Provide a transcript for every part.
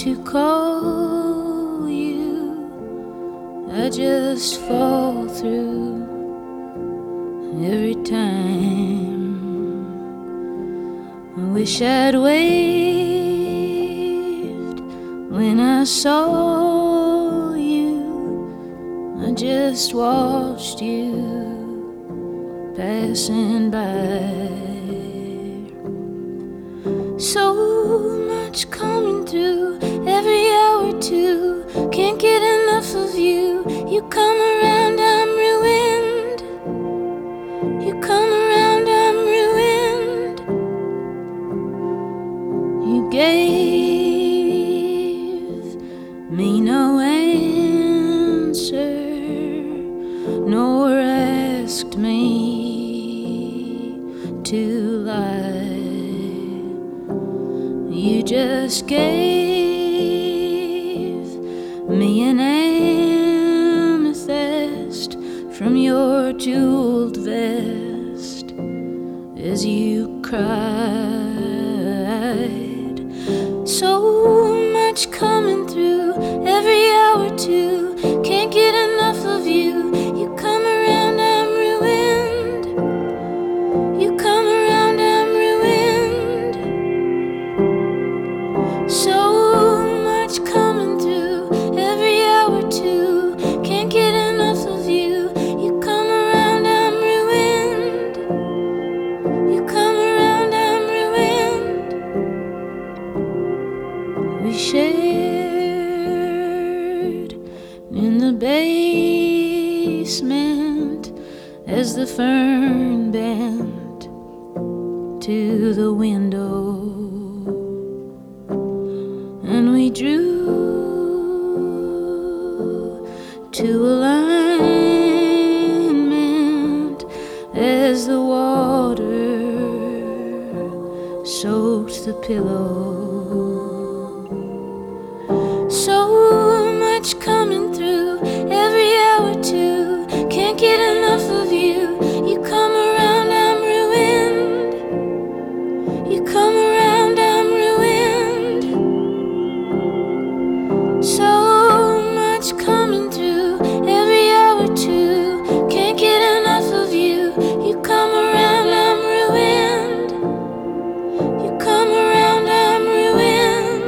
to call you, I just fall through every time. I wish I'd waved when I saw you. I just watched you passing by. So much coming through every hour or two. Can't get enough of you. You come around, I'm ruined. You come around, I'm ruined. You gave me no answer, nor asked me to lie. You just gave me an amethyst from your jeweled vest as you cried. So much coming through every hour or two. Can't get enough of you. You come around, I'm ruined. You come around, I'm ruined. So much coming through every hour or two. Can't get enough of you. You come around, I'm ruined. You come around, I'm ruined. We shared in the basement as the fern bent to the window, and we drew to alignment as the water soaked the pillow. So much coming through every hour or two. Can't get enough of you. You come around, I'm ruined. You come around, I'm ruined. So much coming through every hour or two. Can't get enough of you. You come around, I'm ruined. You come around, I'm ruined.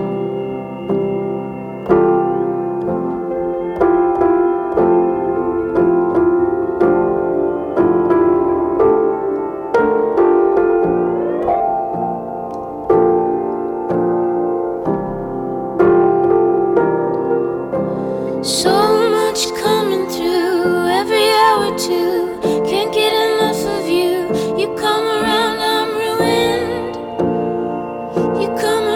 So much coming through every hour or two. Can't get enough of you. You come around, I'm ruined. You come